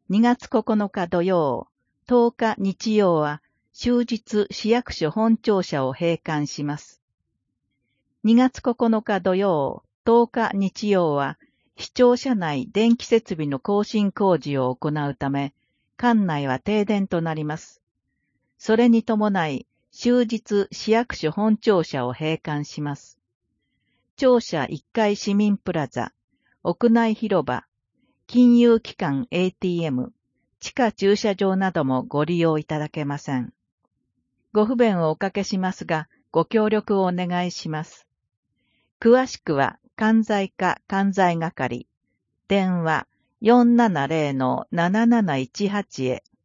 2月9日土曜、10日日曜は終日市役所本庁舎を閉館します。2月9日土曜、10日日曜は市庁舎内電気設備の更新工事を行うため、館内は停電となります。それに伴い、終日市役所本庁舎を閉館します。庁舎1階市民プラザ、屋内広場、金融機関 ATM、地下駐車場などもご利用いただけません。ご不便をおかけしますが、ご協力をお願いします。詳しくは、関西課関西係、電話470-7718へ。